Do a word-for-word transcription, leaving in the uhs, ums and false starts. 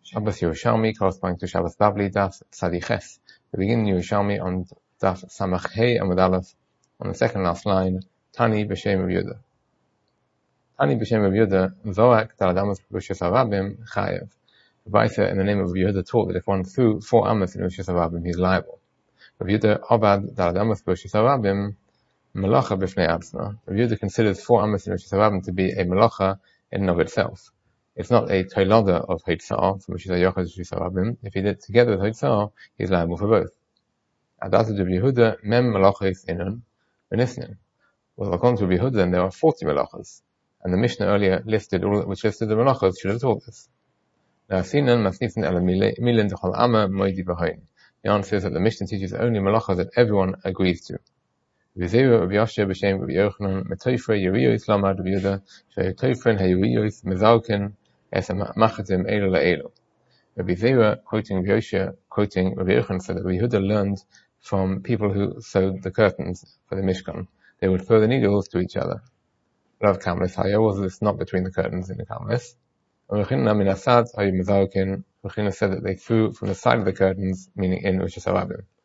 Shabbos Yerushalmi corresponding to Shabbos Bavli, Daf Tzadiches. We begin Yerushalmi on Daf Samach Hey Amud Aleph, on the second last line, Tani B'Shem Rav Yehuda. Tani B'Shem Rav Yehuda, Zoak Daladamas B'Ushas Arabim Chayev. The Baisa in the name of Rav Yehuda taught that if one threw four amas in Ushas Arabim, he's liable. Rav Yehuda Obad Daladamas B'Ushas Arabim Melacha B'Fnei Atzma. Rav Yehuda considers four amas in Ushas Arabim to be a melacha in and of itself. It's not a toilada of Heitzah, from which is a Yochad Ushas Arabim. If he did it together with Heitzah, he's liable for both. Adat Rav Yehuda Mem Melachos Inun V'Nisnin. Well, according to Rav Yehuda, then there are forty melachas. And the Mishnah earlier listed all which listed the melachas should have taught this. Now, Sinan Masnitzin Ela Milin D'Chol Amma Moidi B'Hoin. The answer is that the Mishnah teaches only melachas that everyone agrees to. V'Zeru Rav Yasher B'Shem Rav Yochanan Metoifrei Yeriyos Lamad Rav Yehuda She'Toifren HaYeriyos Mezalken Es HaMachatim Elo LaElo. Rabbi Zera, quoting Rav Yosher, quoting Rav Yochanan, said that Rav Yehuda learned from people who sewed the curtains for the Mishkan. They would throw the needles to each other. Rav Kamlis Haya was this not between the curtains in the Kamlis. Rechina min asad hayu mezalkin. Rechina said that they threw from the side of the curtains, meaning in Ushas Arabim.